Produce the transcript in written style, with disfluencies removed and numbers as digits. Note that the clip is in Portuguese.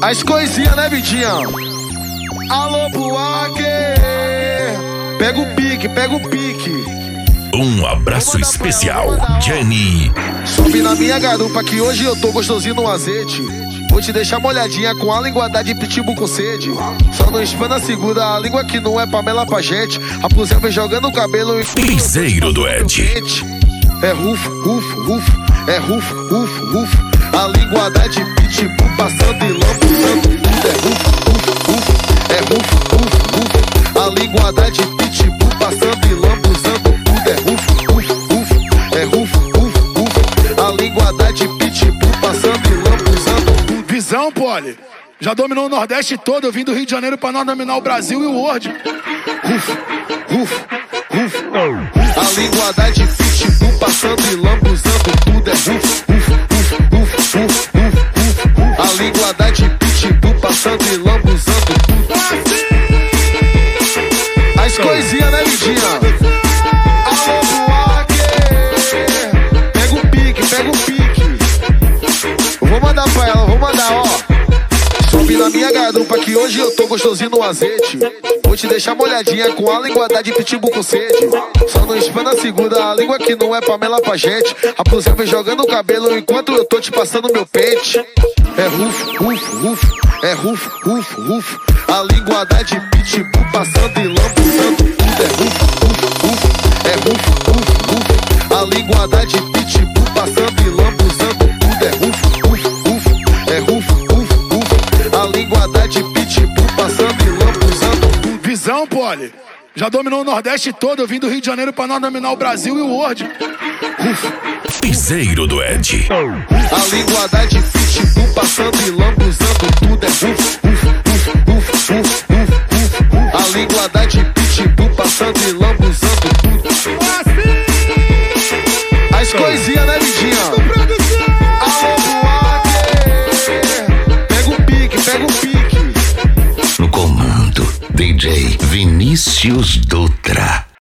As coisinhas, né, Vidinha? Alô, Buarque. Pega o pique, pega o pique. Um abraço especial, Jenny. Sobe na minha garupa que hoje eu tô gostosinho no azeite. Vou te deixar molhadinha com a linguada de pitbull com sede. Só não espana, segura a língua que não é Pamela pra gente. A plusia vem jogando o cabelo e... Piseiro do Ed. É rufo, rufo, rufo. É rufo, rufo, rufo. A linguada de pitbull passando e lambuzando tudo. É rufo, rufo, rufo. É rufo, rufo, rufo. A linguada de pitbull passando e lambuzando tudo. É rufo, rufo, rufo. É rufo, rufo, rufo. A linguada de pitbull passando e lambuzando tudo. Visão, Poli. Já dominou o Nordeste todo. Eu vim do Rio de Janeiro pra nós dominar o Brasil e o World. Rufo, rufo, rufo. A linguada de pitbull passando e lambuzando tudo. É rufo, rufo, rufo, rufo, rufo, rufo. A linguada de pitbull passando e lambuzando tudo. As coisinhas, né, Vidinha? Alô, Buarque. Pega o pique, pega o pique. Eu vou mandar pra ela, vou mandar, ó. Sobe na minha garupa que hoje eu tô gostosinho no azeite. Vou te deixar molhadinha com a linguada de pitbull com sede. Só não espana, segura a língua que não é Pamela pra gente. A plusia vem jogando o cabelo enquanto eu tô te passando meu pente. É rufo, rufo, rufo. É rufo, rufo, rufo. A linguada de pitbull passando e lambuzando tudo. É rufo, rufo, rufo. É rufo, rufo, rufo. A linguada de pitbull passando e lambuzando tudo. É rufo, rufo, rufo. É rufo, rufo, rufo. A linguada de pitbull passando e lambuzando tudo. Visão, Poli. Já dominou o Nordeste todo. Eu vim do Rio de Janeiro pra nós dominar o Brasil e o World. Rufo. Piseiro do Ed. A linguada de pitbull passando e lambuzando tudo. É rufo, rufo, rufo, rufo, rufo, rufo. A linguada de pitbull passando e lambuzando tudo. As coisinhas, né, Vidinha? Alô, Buarque. Pega o pique, pega o pique. No comando, DJ Vinícius Dutra.